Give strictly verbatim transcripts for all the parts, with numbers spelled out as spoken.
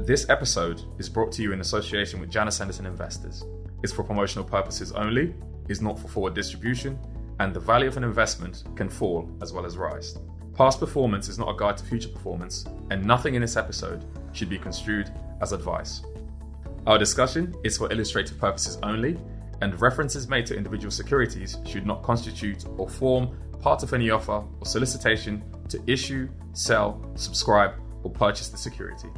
This episode is brought to you in association with Janus Henderson Investors. It's for promotional purposes only, is not for forward distribution, and the value of an investment can fall as well as rise. Past performance is not a guide to future performance, and nothing in this episode should be construed as advice. Our discussion is for illustrative purposes only, and references made to individual securities should not constitute or form part of any offer or solicitation to issue, sell, subscribe, or purchase the security.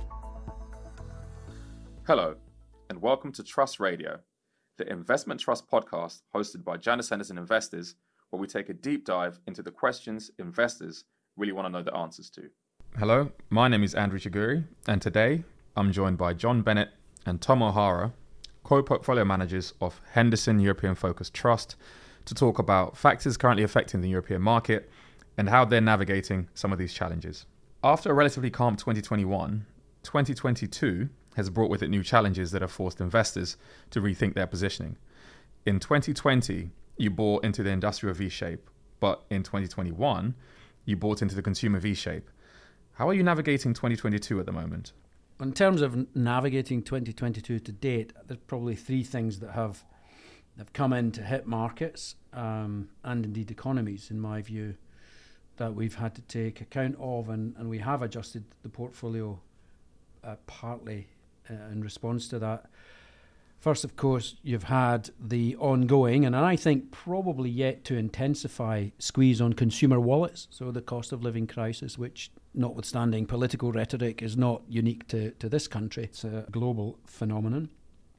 Hello, and welcome to Trust Radio, the investment trust podcast hosted by Janus Henderson Investors, where we take a deep dive into the questions investors really want to know the answers to. Hello, my name is Andrew Chiguri, and today I'm joined by John Bennett and Tom O'Hara, co-portfolio managers of Henderson European Focused Trust, to talk about factors currently affecting the European market and how they're navigating some of these challenges. After a relatively calm twenty twenty-one, twenty twenty-two has brought with it new challenges that have forced investors to rethink their positioning. In twenty twenty, you bought into the industrial V-shape, but in twenty twenty-one, you bought into the consumer V-shape. How are you navigating twenty twenty-two at the moment? In terms of navigating twenty twenty-two to date, there's probably three things that have have come in to hit markets um, and indeed economies, in my view, that we've had to take account of, and, and we have adjusted the portfolio uh, partly uh, in response to that. First, of course, you've had the ongoing, and I think probably yet to intensify, squeeze on consumer wallets. So the cost of living crisis, which, notwithstanding political rhetoric, is not unique to, to this country. It's a global phenomenon.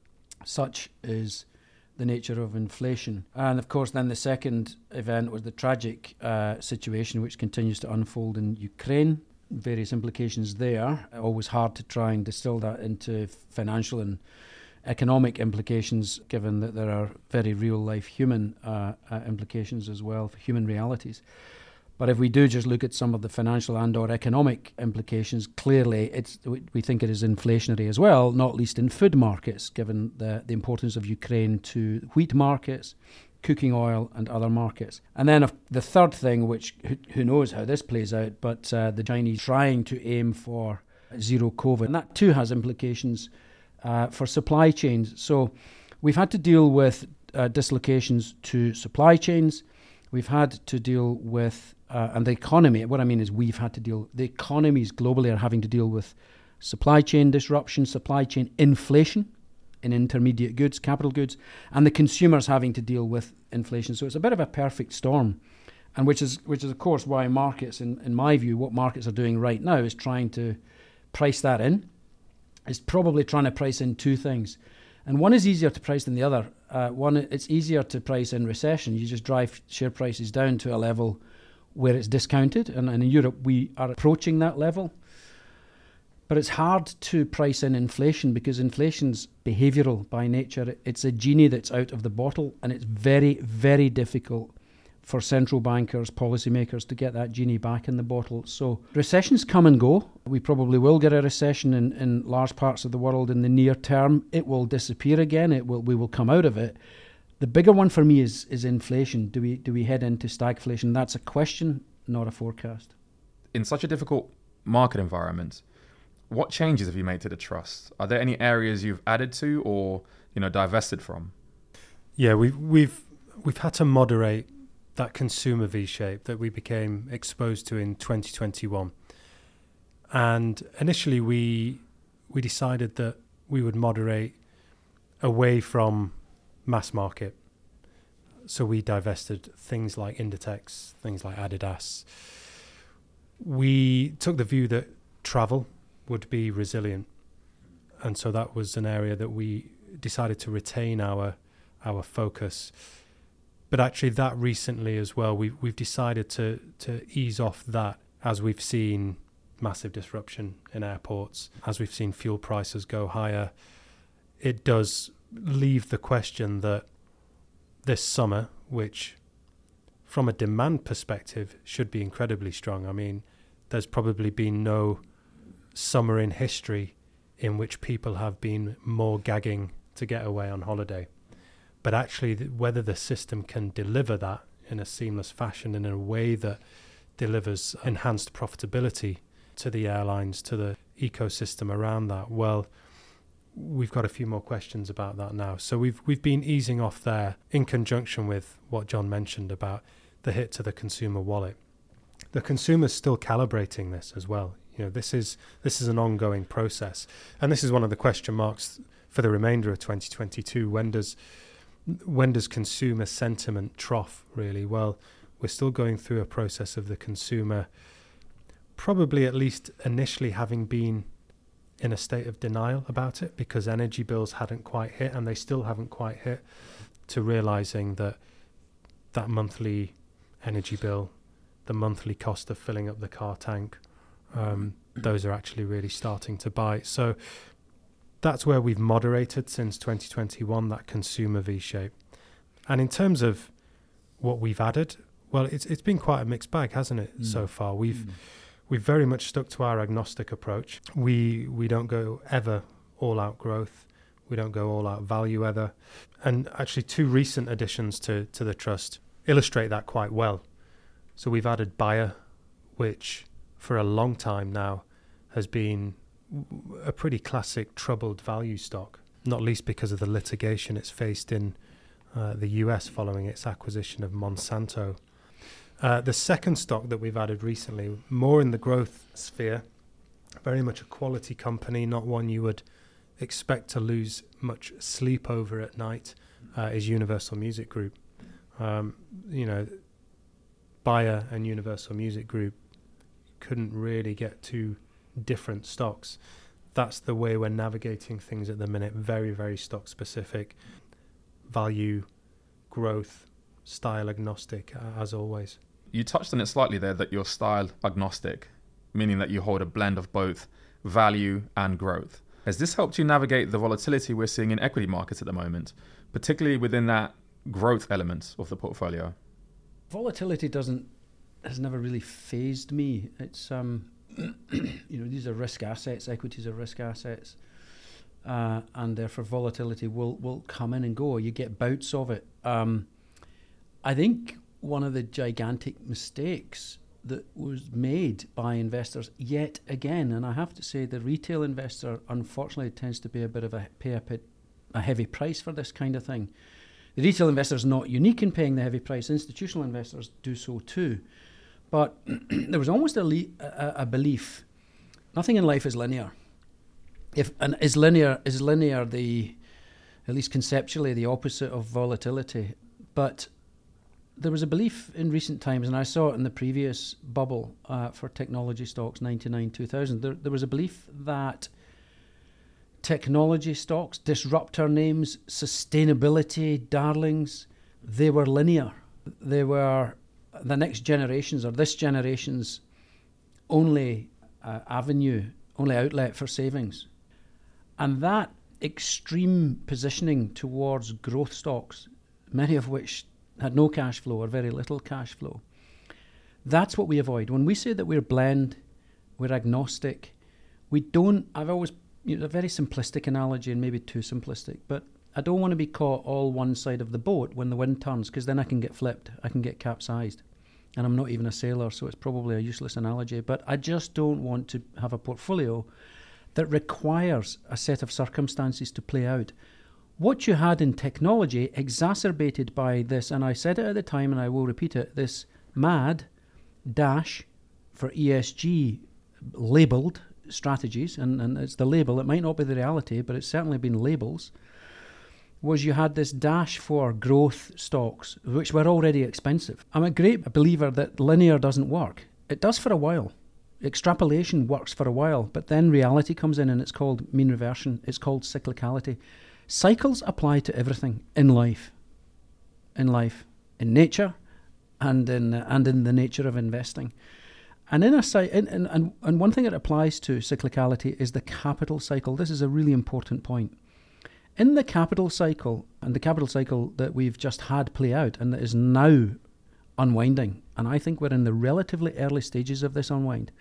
Such is the nature of inflation. And of course, then the second event was the tragic uh, situation which continues to unfold in Ukraine. Various implications there. Always hard to try and distill that into financial and economic implications, given that there are very real-life human uh, uh, implications as well for human realities. But if we do just look at some of the financial and or economic implications, clearly it's we think it is inflationary as well, not least in food markets, given the, the importance of Ukraine to wheat markets, cooking oil and other markets. And then the third thing, which who, who knows how this plays out, but uh, the Chinese trying to aim for zero COVID. And that too has implications uh, for supply chains. So we've had to deal with uh, dislocations to supply chains. We've had to deal with, uh, and the economy, what I mean is we've had to deal, the economies globally are having to deal with supply chain disruption, supply chain inflation in intermediate goods, capital goods, and the consumers having to deal with inflation. So it's a bit of a perfect storm, and which is, which is of course, why markets, in, in my view, what markets are doing right now is trying to price that in. It's probably trying to price in two things. And one is easier to price than the other. Uh, one, it's easier to price in recession. You just drive share prices down to a level where it's discounted. And, and in Europe, we are approaching that level. But it's hard to price in inflation because inflation's behavioural by nature. It's a genie that's out of the bottle, and it's very, very difficult for central bankers, policymakers to get that genie back in the bottle. So recessions come and go. We probably will get a recession in, in large parts of the world in the near term. It will disappear again. It will. We will come out of it. The bigger one for me is is inflation. Do we do we head into stagflation? That's a question, not a forecast. In such a difficult market environment, what changes have you made to the trust? Are there any areas you've added to or, you know, divested from? Yeah, we've we've we've had to moderate that consumer V-shape that we became exposed to in twenty twenty-one. And initially we we decided that we would moderate away from mass market. So we divested things like Inditex, things like Adidas. We took the view that travel would be resilient. And so that was an area that we decided to retain our our focus. But actually that recently as well, we've, we've decided to, to ease off that as we've seen massive disruption in airports, as we've seen fuel prices go higher. It does leave the question that this summer, which from a demand perspective should be incredibly strong. I mean, there's probably been no summer in history in which people have been more gagging to get away on holiday. But actually, whether the system can deliver that in a seamless fashion and in a way that delivers enhanced profitability to the airlines, to the ecosystem around that. Well, we've got a few more questions about that now. So we've we've been easing off there in conjunction with what John mentioned about the hit to the consumer wallet. The consumer's still calibrating this as well. You know, this is this is an ongoing process, and this is one of the question marks for the remainder of twenty twenty-two. When does when does consumer sentiment trough, really? Well, we're still going through a process of the consumer probably at least initially having been in a state of denial about it because energy bills hadn't quite hit, and they still haven't quite hit, to realizing that that monthly energy bill, the monthly cost of filling up the car tank, um, those are actually really starting to bite. So that's where we've moderated since twenty twenty-one, that consumer V-shape. And in terms of what we've added, well, it's it's been quite a mixed bag, hasn't it, mm. so far? We've mm. we've very much stuck to our agnostic approach. We we don't go ever all out growth. We don't go all out value ever. And actually two recent additions to, to the trust illustrate that quite well. So we've added Bayer, which for a long time now has been a pretty classic troubled value stock, not least because of the litigation it's faced in uh, the U S following its acquisition of Monsanto. Uh, the second stock that we've added recently, more in the growth sphere, very much a quality company, not one you would expect to lose much sleep over at night, uh, is Universal Music Group. Um, you know, Bayer and Universal Music Group couldn't really get two different stocks. That's the way we're navigating things at the minute. Very, very stock specific, value, growth, style agnostic, uh, as always. You touched on it slightly there, that you're style agnostic, meaning that you hold a blend of both value and growth. Has this helped you navigate the volatility we're seeing in equity markets at the moment, particularly within that growth element of the portfolio? Volatility doesn't has never really fazed me. It's um, you know, these are risk assets. Equities are risk assets, uh, and therefore volatility will will come in and go. You get bouts of it. Um, I think one of the gigantic mistakes that was made by investors yet again, and I have to say the retail investor unfortunately tends to be a bit of a pay a, bit, a heavy price for this kind of thing. The retail investor is not unique in paying the heavy price. Institutional investors do so too. But there was almost a, le- a, a belief, nothing in life is linear. If and is linear is linear the, at least conceptually, the opposite of volatility. But there was a belief in recent times, and I saw it in the previous bubble uh, for technology stocks, ninety-nine, two thousand. There, there was a belief that technology stocks, disruptor names, sustainability darlings, they were linear. They were the next generation's or this generation's only uh, avenue, only outlet for savings. And that extreme positioning towards growth stocks, many of which had no cash flow or very little cash flow, that's what we avoid. When we say that we're blend, we're agnostic, we don't, I've always, you know, a very simplistic analogy and maybe too simplistic, but I don't want to be caught all one side of the boat when the wind turns, because then I can get flipped, I can get capsized. And I'm not even a sailor, so it's probably a useless analogy, but I just don't want to have a portfolio that requires a set of circumstances to play out. What you had in technology, exacerbated by this, and I said it at the time and I will repeat it, this mad dash for E S G labelled strategies, and, and it's the label, it might not be the reality, but it's certainly been labels, was you had this dash for growth stocks, which were already expensive. I'm a great believer that linear doesn't work. It does for a while. Extrapolation works for a while, but then reality comes in and it's called mean reversion. It's called cyclicality. Cycles apply to everything in life, in life, in nature, and in uh, and in the nature of investing. And in a in, in, and, and one thing that applies to cyclicality is the capital cycle. This is a really important point. In the capital cycle, and the capital cycle that we've just had play out and that is now unwinding, and I think we're in the relatively early stages of this unwind,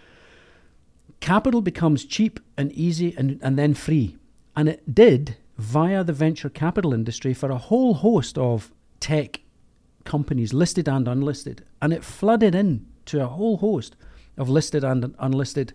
capital becomes cheap and easy and, and then free. And it did via the venture capital industry for a whole host of tech companies, listed and unlisted. And it flooded in to a whole host of listed and unlisted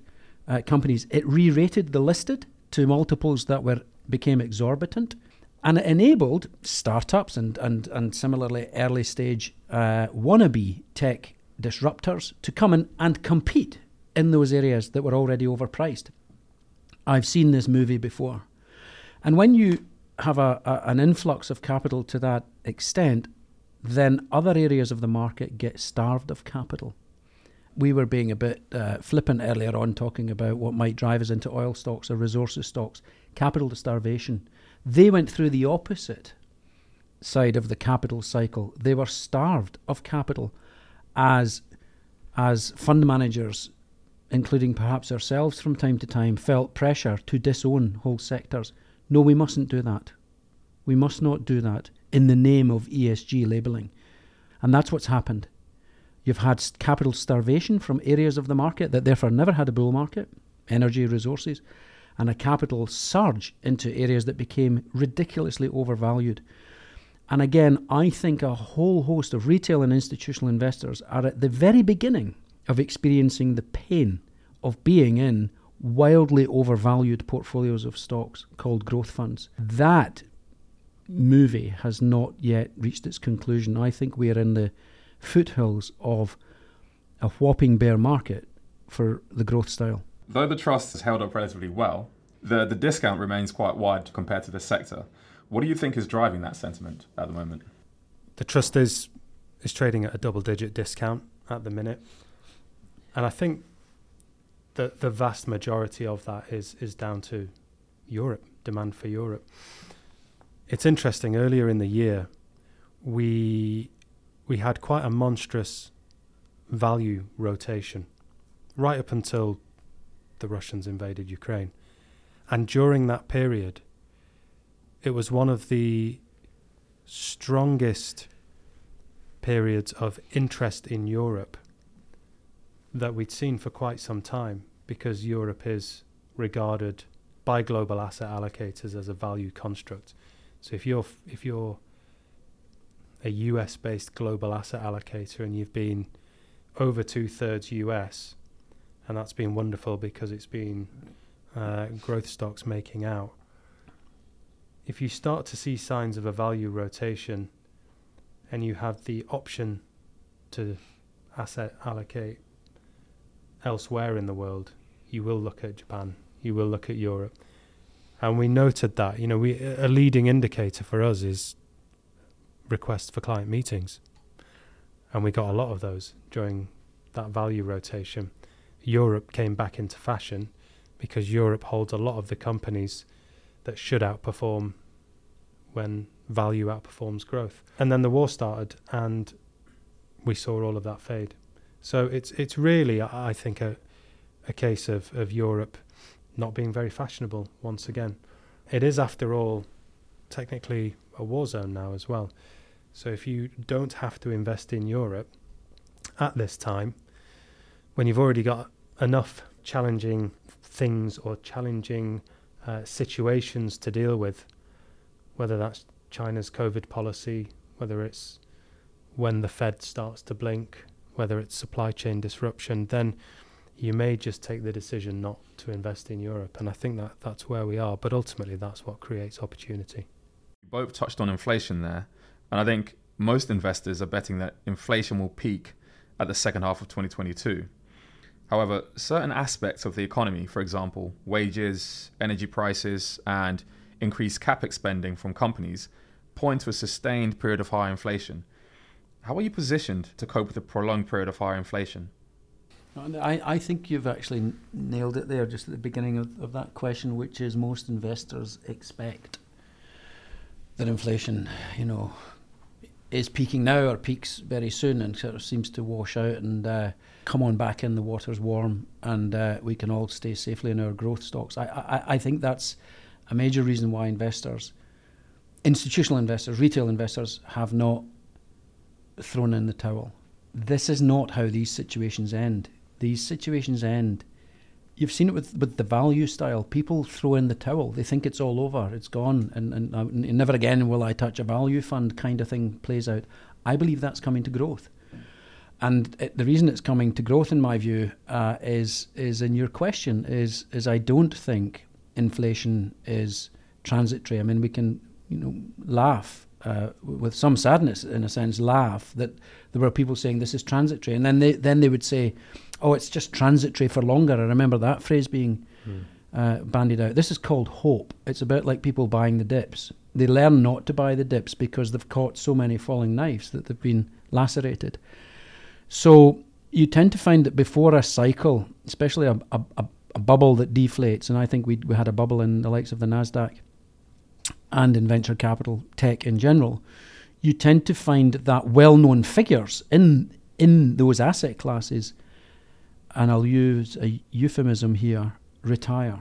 uh, companies. It re-rated the listed to multiples that were became exorbitant, and it enabled startups and and and similarly early stage uh, wannabe tech disruptors to come in and compete in those areas that were already overpriced. I've seen this movie before, and when you have a, a an influx of capital to that extent, then other areas of the market get starved of capital. We were being a bit uh, flippant earlier on, talking about what might drive us into oil stocks or resources stocks, capital starvation. They went through the opposite side of the capital cycle. They were starved of capital as, as fund managers, including perhaps ourselves from time to time, felt pressure to disown whole sectors. No, we mustn't do that. We must not do that in the name of E S G labelling. And that's what's happened. You've had capital starvation from areas of the market that therefore never had a bull market, energy, resources, and a capital surge into areas that became ridiculously overvalued. And again, I think a whole host of retail and institutional investors are at the very beginning of experiencing the pain of being in wildly overvalued portfolios of stocks called growth funds. That movie has not yet reached its conclusion. I think we are in the foothills of a whopping bear market for the growth style. Though the trust has held up relatively well, the, the discount remains quite wide compared to the sector. What do you think is driving that sentiment at the moment? The trust is is trading at a double-digit discount at the minute. And I think that the vast majority of that is is down to Europe, demand for Europe. It's interesting, earlier in the year, we we had quite a monstrous value rotation right up until the Russians invaded Ukraine. And during that period, it was one of the strongest periods of interest in Europe that we'd seen for quite some time, because Europe is regarded by global asset allocators as a value construct. So if you're if you're a U S-based global asset allocator and you've been over two-thirds U S, and that's been wonderful because it's been uh, growth stocks making out. If you start to see signs of a value rotation and you have the option to asset allocate elsewhere in the world, you will look at Japan, you will look at Europe. And we noted that, you know, we a leading indicator for us is requests for client meetings. And we got a lot of those during that value rotation. Europe came back into fashion because Europe holds a lot of the companies that should outperform when value outperforms growth. And then the war started and we saw all of that fade. So it's it's really, I think, a a case of, of Europe not being very fashionable once again. It is, after all, technically a war zone now as well. So if you don't have to invest in Europe at this time, when you've already got enough challenging things or challenging uh, situations to deal with, whether that's China's COVID policy, whether it's when the Fed starts to blink, whether it's supply chain disruption, then you may just take the decision not to invest in Europe. And I think that that's where we are. But ultimately, that's what creates opportunity. You both touched on inflation there. And I think most investors are betting that inflation will peak at the second half of twenty twenty-two. However, certain aspects of the economy, for example, wages, energy prices, and increased capex spending from companies, point to a sustained period of high inflation. How are you positioned to cope with a prolonged period of high inflation? I, I think you've actually nailed it there just at the beginning of, of that question, which is most investors expect that inflation, you know, is peaking now or peaks very soon and sort of seems to wash out and uh, come on back in, the water's warm, and uh, we can all stay safely in our growth stocks. I, I, I think that's a major reason why investors, institutional investors, retail investors, have not thrown in the towel. This is not how these situations end. These situations end. You've seen it with, with the value style. People throw in the towel. They think it's all over. It's gone. And, and, uh, and never again will I touch a value fund kind of thing plays out. I believe that's coming to growth. And it, the reason it's coming to growth, in my view, uh, is is in your question, is is I don't think inflation is transitory. I mean, we can, you know, laugh uh, with some sadness, in a sense, laugh that there were people saying this is transitory, and then they then they would say, oh, it's just transitory for longer. I remember that phrase being mm. uh, bandied out. This is called hope. It's a bit like people buying the dips. They learn not to buy the dips because they've caught so many falling knives that they've been lacerated. So you tend to find that before a cycle, especially a, a, a bubble that deflates, and I think we we had a bubble in the likes of the NASDAQ and in venture capital tech in general, you tend to find that well-known figures in in those asset classes, and I'll use a euphemism here, retire.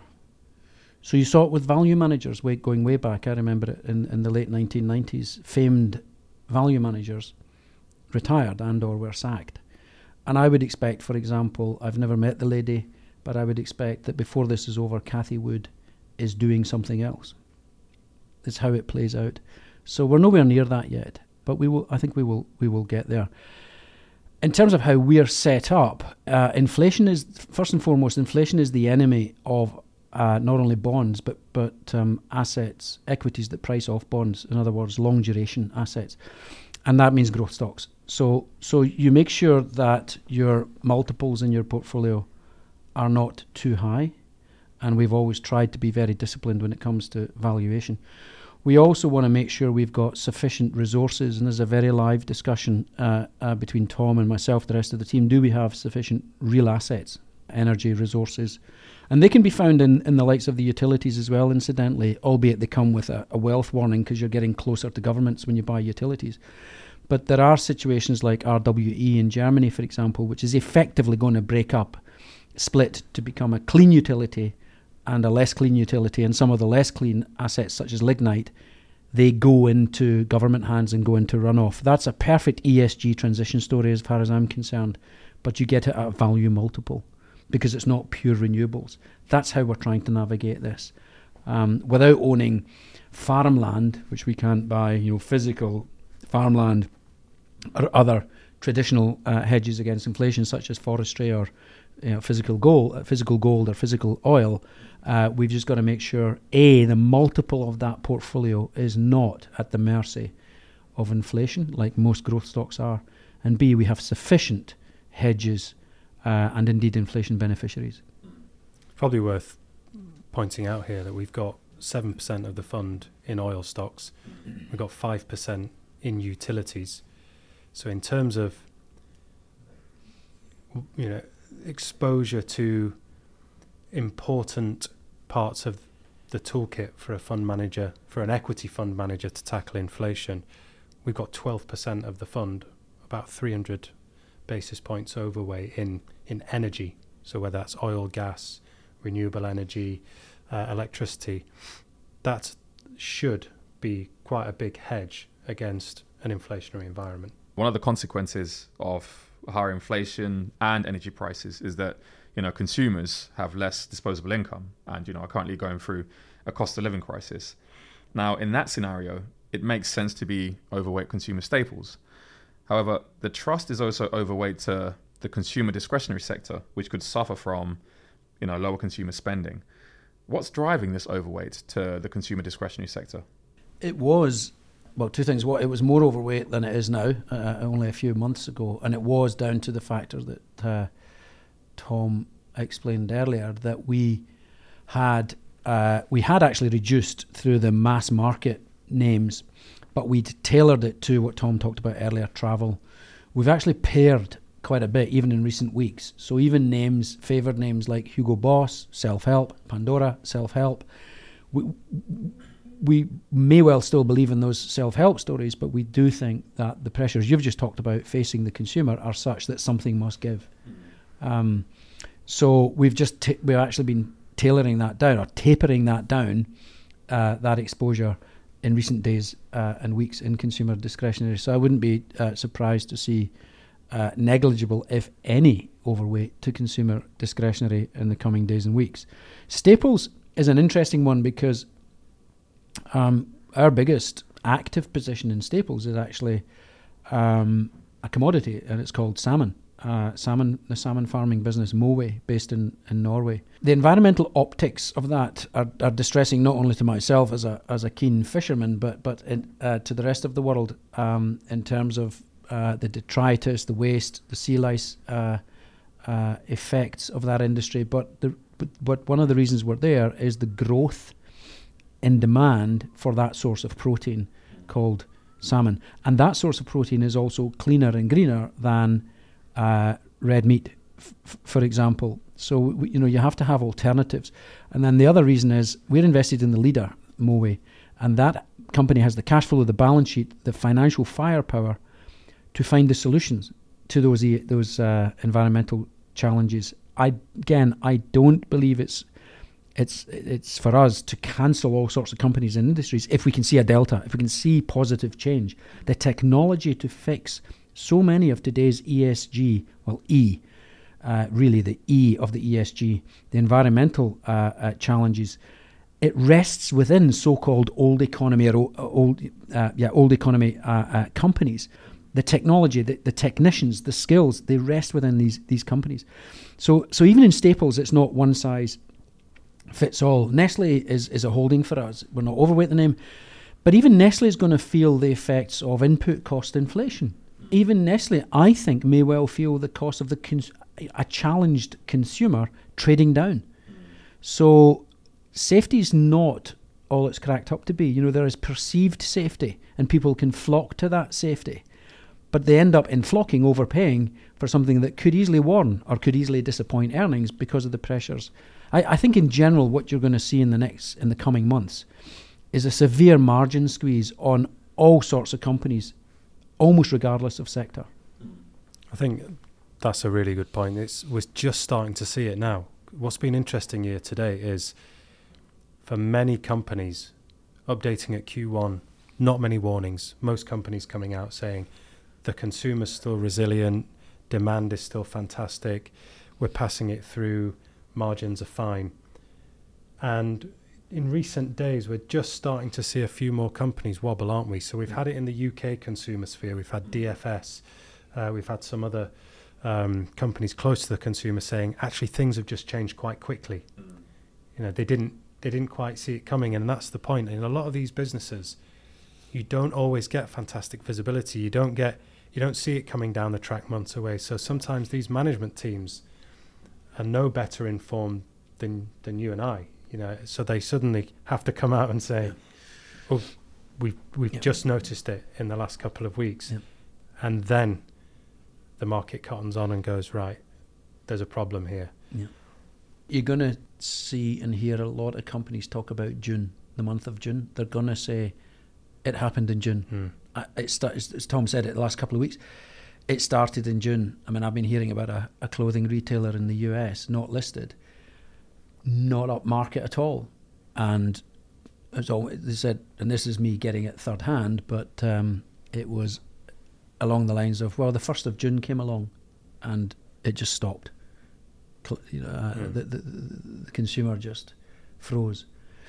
So you saw it with value managers way, going way back. I remember it in, in the late nineteen nineties, famed value managers retired and or were sacked. And I would expect, for example, I've never met the lady, but I would expect that before this is over, Cathie Wood is doing something else. That's how it plays out. So we're nowhere near that yet, but we will. I think we will. We will get there. In terms of how we're set up, uh, inflation is first and foremost. Inflation is the enemy of uh, not only bonds, but but um, assets, equities that price off bonds. In other words, long duration assets, and that means growth stocks. So so you make sure that your multiples in your portfolio are not too high, and we've always tried to be very disciplined when it comes to valuation. We also want to make sure we've got sufficient resources, and there's a very live discussion uh, uh, between Tom and myself, the rest of the team. Do we have sufficient real assets, energy, resources? And they can be found in, in the likes of the utilities as well, incidentally, albeit they come with a, a wealth warning because you're getting closer to governments when you buy utilities. But there are situations like R W E in Germany, for example, which is effectively going to break up, split to become a clean utility and a less clean utility, and some of the less clean assets such as lignite, they go into government hands and go into runoff. That's a perfect E S G transition story as far as I'm concerned, but you get it at a value multiple because it's not pure renewables. That's how we're trying to navigate this. Um, without owning farmland, which we can't buy, you know, physical farmland or other traditional uh, hedges against inflation such as forestry or you know, physical gold, uh, physical gold or physical oil, uh, we've just got to make sure, A, the multiple of that portfolio is not at the mercy of inflation, like most growth stocks are, and B, we have sufficient hedges uh, and indeed inflation beneficiaries. Probably worth pointing out here that we've got seven percent of the fund in oil stocks, we've got five percent in utilities. So in terms of, you know, exposure to important parts of the toolkit for a fund manager, for an equity fund manager to tackle inflation, we've got twelve percent of the fund, about three hundred basis points overweight in, in energy. So whether that's oil, gas, renewable energy, uh, electricity, that should be quite a big hedge against an inflationary environment. One of the consequences of higher inflation and energy prices is that, you know, consumers have less disposable income and, you know, are currently going through a cost of living crisis. Now, in that scenario, it makes sense to be overweight consumer staples. However, the trust is also overweight to the consumer discretionary sector, which could suffer from, you know, lower consumer spending. What's driving this overweight to the consumer discretionary sector? It was Well, two things. What, it was more overweight than it is now, uh, only a few months ago, and it was down to the factor that uh, Tom explained earlier, that we had uh, we had actually reduced through the mass market names, but we'd tailored it to what Tom talked about earlier, travel. We've actually paired quite a bit, even in recent weeks. So even names, favoured names like Hugo Boss, self-help, Pandora, self-help. We, we may well still believe in those self-help stories, but we do think that the pressures you've just talked about facing the consumer are such that something must give. Um, so we've just t- we've actually been tailoring that down or tapering that down, uh, that exposure in recent days uh, and weeks in consumer discretionary. So I wouldn't be uh, surprised to see uh, negligible, if any, overweight to consumer discretionary in the coming days and weeks. Staples is an interesting one because Um, our biggest active position in staples is actually um, a commodity, and it's called salmon. Uh, salmon, the salmon farming business, Mowi, based in, in Norway. The environmental optics of that are, are distressing not only to myself as a as a keen fisherman, but but in, uh, to the rest of the world um, in terms of uh, the detritus, the waste, the sea lice uh, uh, effects of that industry. But the but, but one of the reasons we're there is the growth in demand for that source of protein called salmon, and that source of protein is also cleaner and greener than Uh, red meat, f- f- for example. So we, you know you have to have alternatives. And then the other reason is we're invested in the leader, Mowi, and that company has the cash flow, the balance sheet, the financial firepower to find the solutions to those e- those uh, environmental challenges. I again, I don't believe it's it's it's for us to cancel all sorts of companies and industries if we can see a delta, if we can see positive change. The technology to fix so many of today's E S G, well, E, uh, really the E of the E S G, the environmental uh, uh, challenges, it rests within so-called old economy or old, uh, yeah, old economy uh, uh, companies. The technology, the, the technicians, the skills, they rest within these these companies. So, so even in staples, it's not one size fits all. Nestle is is a holding for us. We're not overweight the name, but even Nestle is going to feel the effects of input cost inflation. Even Nestle, I think, may well feel the cost of the cons- a challenged consumer trading down. So safety is not all it's cracked up to be. You know, there is perceived safety, and people can flock to that safety, but they end up in flocking, overpaying for something that could easily warn or could easily disappoint earnings because of the pressures. I, I think in general, what you're going to see in the next in the coming months is a severe margin squeeze on all sorts of companies, almost regardless of sector. I think that's a really good point. It's, we're just starting to see it now. What's been interesting here today is for many companies updating at Q one, not many warnings. Most companies coming out saying the consumer's still resilient, demand is still fantastic, we're passing it through, margins are fine. And in recent days, we're just starting to see a few more companies wobble, aren't we? So we've had it in the U K consumer sphere. We've had D F S. Uh, we've had some other um, companies close to the consumer saying, actually, things have just changed quite quickly. Mm. You know, they didn't they didn't quite see it coming, and that's the point. In a lot of these businesses, you don't always get fantastic visibility. You don't get you don't see it coming down the track months away. So sometimes these management teams are no better informed than than you and I. You know, so they suddenly have to come out and say, yeah. "Oh, we've we've yeah. just noticed it in the last couple of weeks," yeah. and then the market cottons on and goes, "Right, there's a problem here." Yeah. You're going to see and hear a lot of companies talk about June, the month of June. They're going to say it happened in June. Hmm. I, it start, as Tom said it the last couple of weeks, it started in June. I mean, I've been hearing about a, a clothing retailer in the U S, not listed, not up market at all, and as always, they said, and this is me getting it third hand, but um, it was along the lines of, well, the first of June came along, and it just stopped. You know, uh, mm. the, the, the consumer just froze.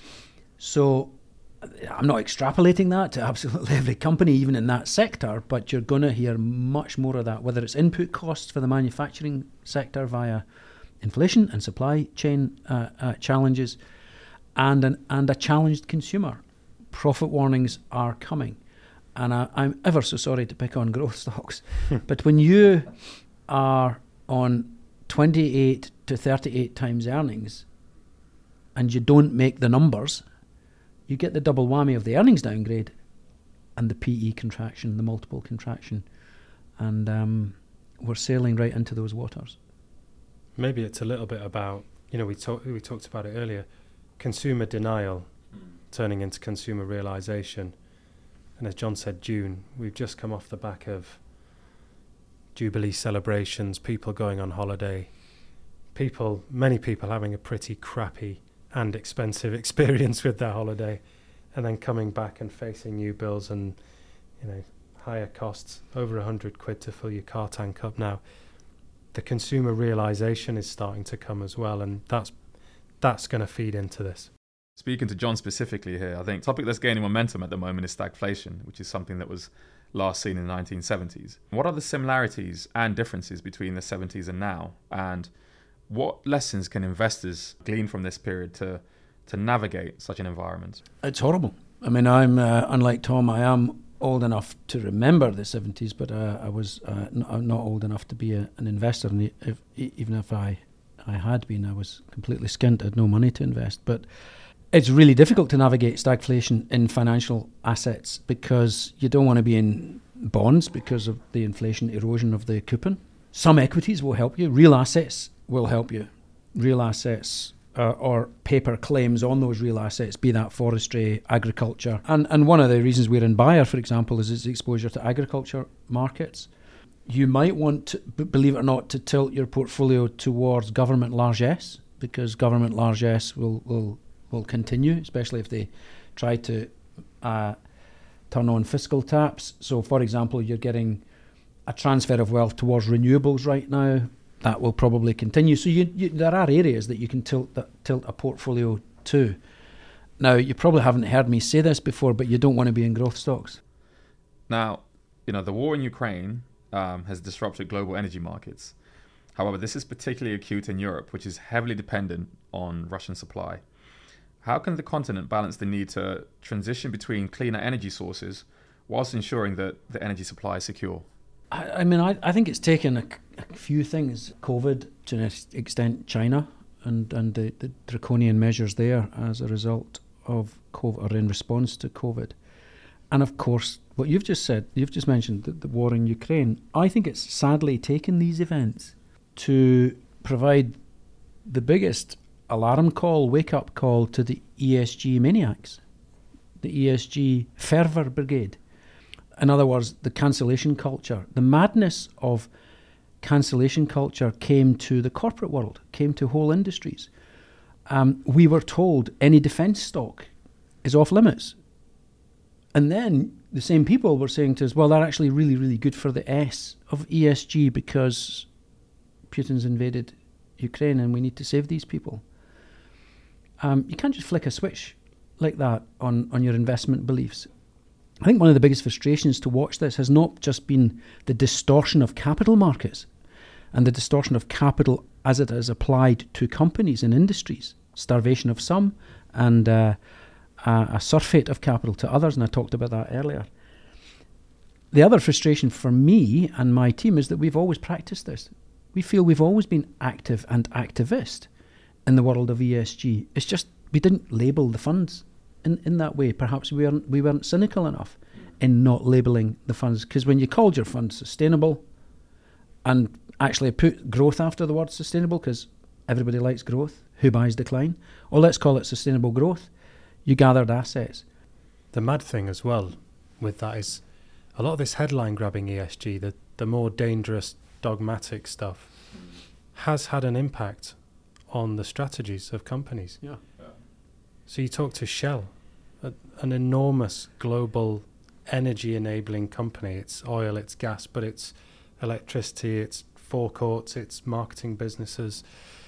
So I'm not extrapolating that to absolutely every company, even in that sector, but you're going to hear much more of that, whether it's input costs for the manufacturing sector via inflation and supply chain uh, uh, challenges, and an and a challenged consumer. Profit warnings are coming, and I, I'm ever so sorry to pick on growth stocks, but when you are on twenty-eight to thirty-eight times earnings and you don't make the numbers, you get the double whammy of the earnings downgrade and the P E contraction, the multiple contraction, and um, we're sailing right into those waters. Maybe it's a little bit about, you know, we talked we talked about it earlier, consumer denial mm. turning into consumer realization. And as John said, June, we've just come off the back of Jubilee celebrations, people going on holiday, people, many people having a pretty crappy and expensive experience with their holiday, and then coming back and facing new bills and, you know, higher costs, over a hundred quid to fill your car tank up now. The consumer realization is starting to come as well, and that's that's going to feed into this. Speaking to John specifically here, I think the topic that's gaining momentum at the moment is stagflation, which is something that was last seen in the nineteen seventies. What are the similarities and differences between the seventies and now? And what lessons can investors glean from this period to to navigate such an environment? It's horrible. I mean, I'm, uh, unlike Tom, I am old enough to remember the seventies, but uh, I was uh, not, not old enough to be a, an investor. And if, even if I, I had been, I was completely skint, I had no money to invest. But it's really difficult to navigate stagflation in financial assets because you don't want to be in bonds because of the inflation erosion of the coupon. Some equities will help you. Real assets will help you. Real assets uh, or paper claims on those real assets, be that forestry, agriculture. And and one of the reasons we're in Bayer, for example, is its exposure to agriculture markets. You might want, to, believe it or not, to tilt your portfolio towards government largesse because government largesse will, will, will continue, especially if they try to uh, turn on fiscal taps. So, for example, you're getting a transfer of wealth towards renewables right now. That will probably continue. So you, you, there are areas that you can tilt that, tilt a portfolio to. Now, you probably haven't heard me say this before, but you don't want to be in growth stocks. Now, you know, the war in Ukraine um, has disrupted global energy markets. However, this is particularly acute in Europe, which is heavily dependent on Russian supply. How can the continent balance the need to transition between cleaner energy sources whilst ensuring that the energy supply is secure? I, I mean, I, I think it's taken a, a few things. COVID, to an extent, China, and, and the, the draconian measures there as a result of COVID, or in response to COVID. And of course, what you've just said, you've just mentioned the, the war in Ukraine. I think it's sadly taken these events to provide the biggest alarm call, wake-up call to the E S G maniacs, the E S G fervour brigade. In other words, the cancellation culture. The madness of cancellation culture came to the corporate world, came to whole industries. Um, we were told any defence stock is off limits. And then the same people were saying to us, well, they're actually really, really good for the S of E S G because Putin's invaded Ukraine and we need to save these people. Um, you can't just flick a switch like that on, on your investment beliefs. I think one of the biggest frustrations to watch this has not just been the distortion of capital markets and the distortion of capital as it is applied to companies and industries, starvation of some and uh, a, a surfeit of capital to others, and I talked about that earlier. The other frustration for me and my team is that we've always practiced this. We feel we've always been active and activist in the world of E S G. It's just we didn't label the funds in, in that way. Perhaps we weren't, we weren't cynical enough in not labelling the funds, because when you called your fund sustainable and actually put growth after the word sustainable, because everybody likes growth, who buys decline? Or let's call it sustainable growth. You gathered assets. The mad thing as well with that is a lot of this headline grabbing E S G, the, the more dangerous dogmatic stuff, has had an impact on the strategies of companies. Yeah. yeah. So you talk to Shell, a, an enormous global energy enabling company. It's oil, it's gas, but it's electricity, it's forecourts, it's marketing businesses.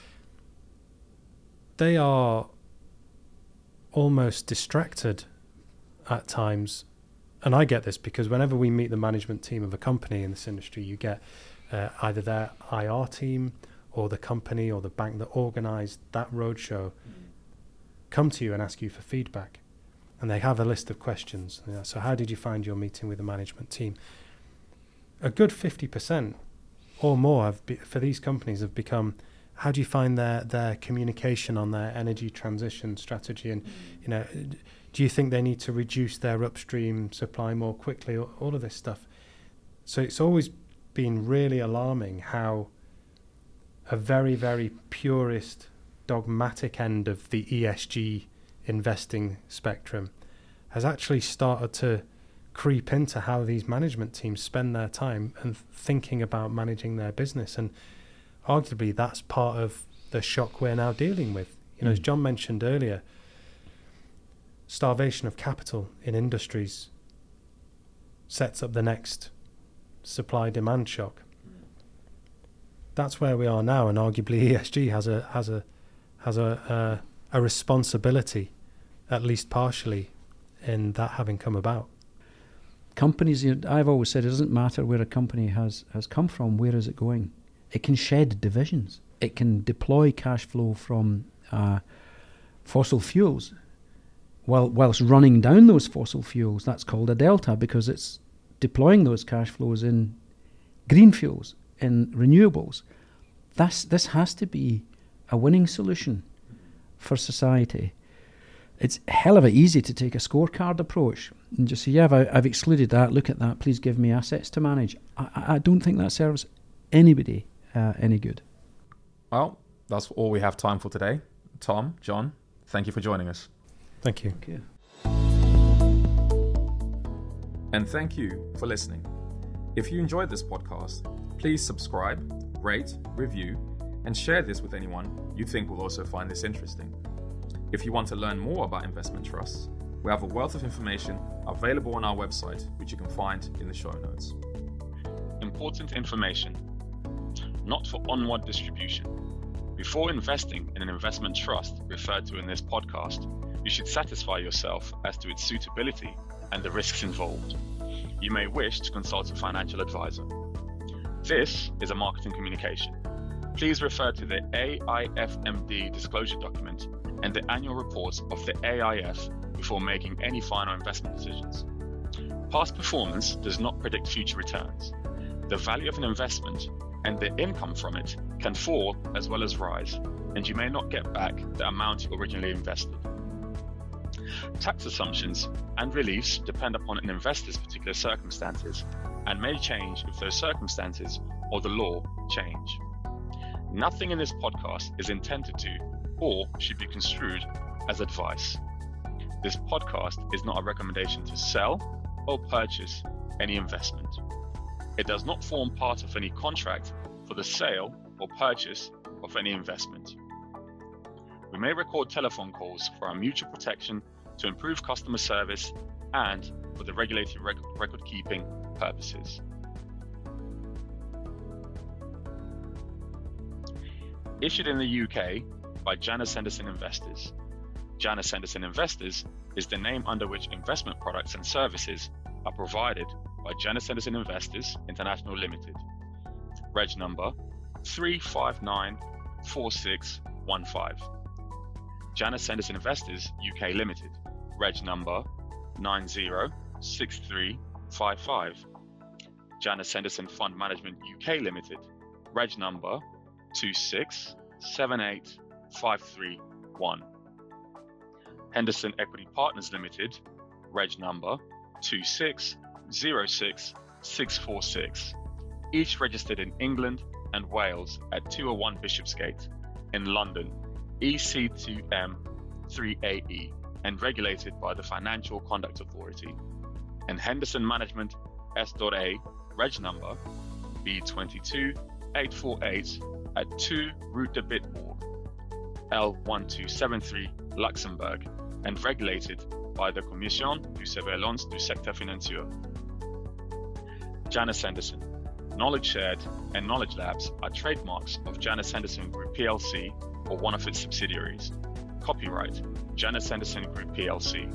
They are almost distracted at times. And I get this because whenever we meet the management team of a company in this industry, you get uh, either their I R team or the company or the bank that organised that roadshow mm-hmm. come to you and ask you for feedback. And they have a list of questions. You know, so how did you find your meeting with the management team? A good fifty percent or more have be, for these companies have become, how do you find their, their communication on their energy transition strategy? And, mm-hmm. you know, do you think they need to reduce their upstream supply more quickly? All, all of this stuff. So it's always been really alarming how a very, very purist, dogmatic end of the E S G investing spectrum has actually started to creep into how these management teams spend their time and thinking about managing their business. And arguably that's part of the shock we're now dealing with. You know, mm. as John mentioned earlier, starvation of capital in industries sets up the next supply-demand shock. That's where we are now, and arguably E S G has a has a has a uh, a responsibility at least partially, in that having come about? Companies, you know, I've always said it doesn't matter where a company has, has come from, where is it going? It can shed divisions. It can deploy cash flow from uh, fossil fuels while whilst running down those fossil fuels. That's called a delta, because it's deploying those cash flows in green fuels, in renewables. That's, this has to be a winning solution for society. It's a hell of a easy to take a scorecard approach and just say, yeah, I've, I've excluded that, look at that, please give me assets to manage. I, I don't think that serves anybody uh, any good. Well, that's all we have time for today. Tom, John, thank you for joining us. Thank you. Thank you. And thank you for listening. If you enjoyed this podcast, please subscribe, rate, review, and share this with anyone you think will also find this interesting. If you want to learn more about investment trusts, we have a wealth of information available on our website, which you can find in the show notes. Important information. Not for onward distribution. Before investing in an investment trust referred to in this podcast, you should satisfy yourself as to its suitability and the risks involved. You may wish to consult a financial advisor. This is a marketing communication. Please refer to the A I F M D disclosure document and the annual reports of the A I F before making any final investment decisions. Past performance does not predict future returns. The value of an investment and the income from it can fall as well as rise, and you may not get back the amount you originally invested. Tax assumptions and reliefs depend upon an investor's particular circumstances and may change if those circumstances or the law change. Nothing in this podcast is intended to or should be construed as advice. This podcast is not a recommendation to sell or purchase any investment. It does not form part of any contract for the sale or purchase of any investment. We may record telephone calls for our mutual protection, to improve customer service, and for the regulatory rec- record keeping purposes. Issued in the U K by Janus Henderson Investors. Janus Henderson Investors is the name under which investment products and services are provided by Janus Henderson Investors International Limited. Reg number three five nine four six one five. Janus Henderson Investors U K Limited. Reg number nine zero six three five five. Janus Henderson Fund Management U K Limited. Reg number two six seven eight five three one. Henderson Equity Partners Limited. Reg number two six zero six six four six. Each registered in England and Wales at two oh one Bishopsgate in London, E C two M three A E, and regulated by the Financial Conduct Authority. And Henderson Management S A, reg number B two two eight four eight at two Route de Bitbourg, L one two seven three, Luxembourg, and regulated by the Commission de Surveillance du Secteur Financier. Janus Henderson. Knowledge Shared and Knowledge Labs are trademarks of Janus Henderson Group P L C or one of its subsidiaries. Copyright Janus Henderson Group P L C.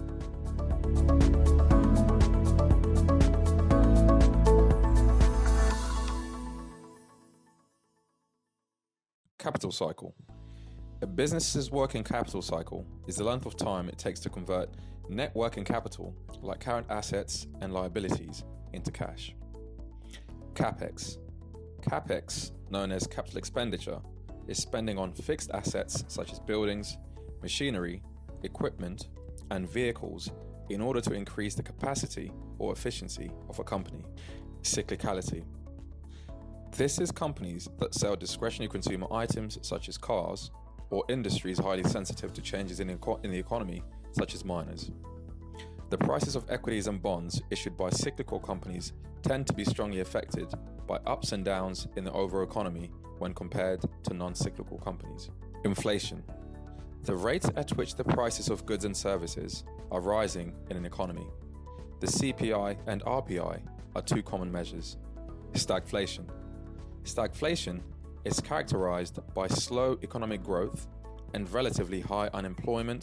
Capital cycle. A business's working capital cycle is the length of time it takes to convert net working capital, like current assets and liabilities, into cash. CapEx. CapEx, known as capital expenditure, is spending on fixed assets such as buildings, machinery, equipment, and vehicles in order to increase the capacity or efficiency of a company. Cyclicality. This is companies that sell discretionary consumer items such as cars, or industries highly sensitive to changes in, eco- in the economy, such as miners. The prices of equities and bonds issued by cyclical companies tend to be strongly affected by ups and downs in the overall economy when compared to non-cyclical companies. Inflation. The rate at which the prices of goods and services are rising in an economy. The C P I and R P I are two common measures. Stagflation. Stagflation is characterized by slow economic growth and relatively high unemployment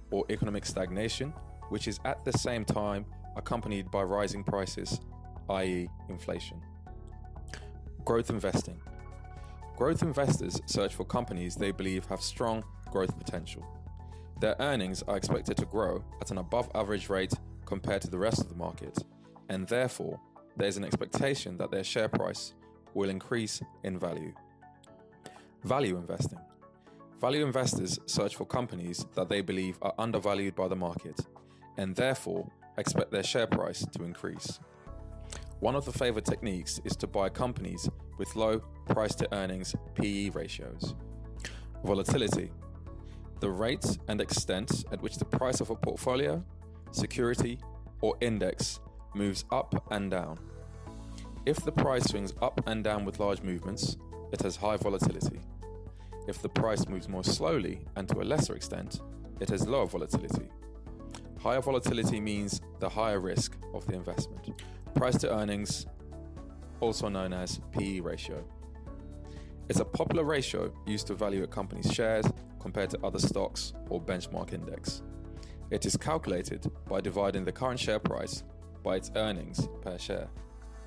or economic stagnation, which is at the same time accompanied by rising prices, that is inflation. Growth investing. Growth investors search for companies they believe have strong growth potential. Their earnings are expected to grow at an above average rate compared to the rest of the market, and therefore there is an expectation that their share price will increase in value. Value investing. Value investors search for companies that they believe are undervalued by the market, and therefore expect their share price to increase. One of the favored techniques is to buy companies with low price to earnings P E ratios. Volatility. The rate and extent at which the price of a portfolio, security, or index moves up and down. If the price swings up and down with large movements, it has high volatility. If the price moves more slowly and to a lesser extent, it has lower volatility. Higher volatility means the higher risk of the investment. Price to earnings, also known as P E ratio. It's a popular ratio used to value a company's shares compared to other stocks or benchmark index. It is calculated by dividing the current share price by its earnings per share.